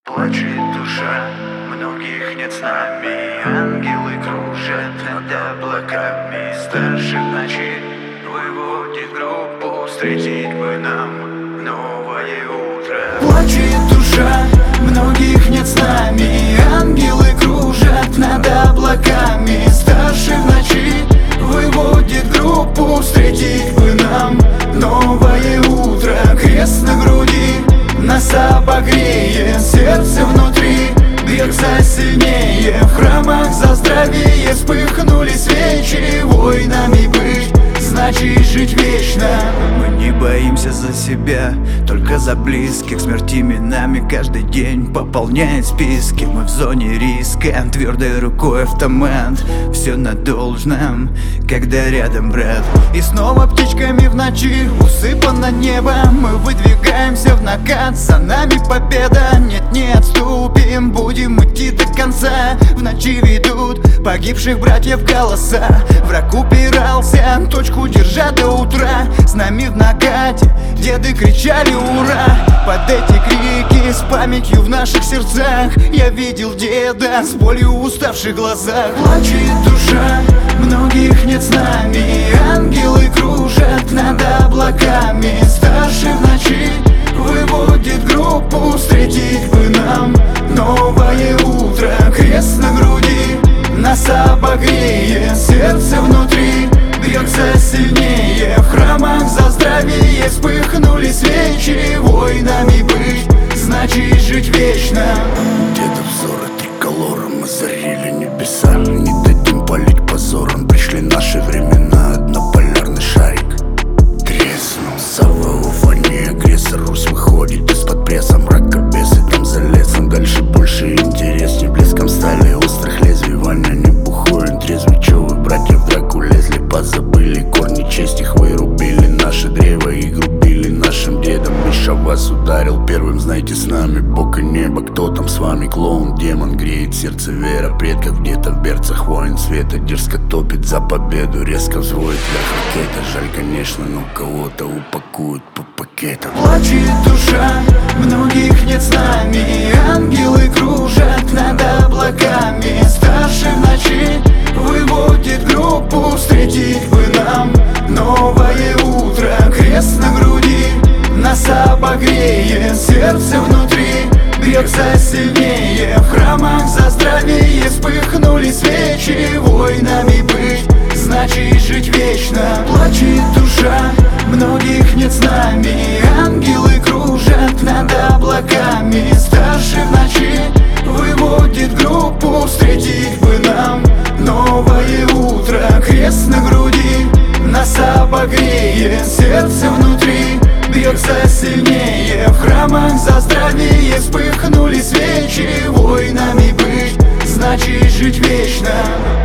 Плачет душа, многих нет с нами. Ангелы кружат над облаками. Старший в ночи выводит группу. Встретить бы нам новое утро. Плачет душа, многих нет с нами. Ангелы кружат над облаками. Старший в ночи выводит группу. Встретить бы нам новое утро. Крест на груди нас обогреет, сердце внутри бьется сильнее. В храмах за здравие вспыхнули свечи. Воинами быть, значит жить вечно. Мы не боимся за себя, только за близких. Смерть именами каждый день пополняет списки. Мы в зоне риска, твердой рукой автомат. Все на должном, когда рядом брат. И снова птичками в ночи усыпано небо. Мы выдвигаемся в накат, за нами победа. Нет, не отступим, будем идти до конца. В ночи ведут погибших братьев голоса. Враг упирался, точку держа до утра. С нами в накате деды кричали ура. Под эти крики с памятью в наших сердцах я видел деда с болью в уставших глазах. Плачет душа, многих нет с нами. Ангелы кружат над облаками. Старший в ночи выводит группу. Встретить бы нам новое утро. Крест на груди нас обогреет, сердце внутри бьется сильнее. В храмах за здравие вспыхнули свечи. Воинами быть, значит жить вечно. Где-то взоры триколором озарили небеса. Не дадим палить позором, пришли наши времена. Однополярный шарик треснул, сова уфани. Агрессор Русь выходит из-под пресса. Мрака бесы там за лесом. Дальше больше и интересней. Блеском стали острых лезвий. Ваня не бухой, трезвый. Чё вы, братья, в драку лезли? Позабыли корни, честь их вырубили. Наше древо и грубили нашим дедам. Миша вас ударил первым, знайте, с нами Бог и небо. Кто там с вами? Клоун, демон, греет сердце вера предков. Где-то в берцах воин света дерзко топит за победу. Резко взводит вверх ракета. Жаль, конечно, но кого-то упакуют по пакетам. Плачет душа, многих нет с нами. Ангелы кружат над облаками. Старший в ночи выводит группу. Встретить бы нам новое утро. Крест на груди нас обогреет, сердце внутри бьется сильнее. В храмах за здравие вспыхнули свечи. Воинами быть, значит жить вечно. Плачет душа, многих нет с нами. Ангелы кружат над облаками. Старший в ночи выводит группу. Встретить бы нам новое утро. Крест на груди нас обогреет, сердце внутри бьется сильнее. В храмах за здравие вспыхнули свечи. Воинами быть, значит жить вечно.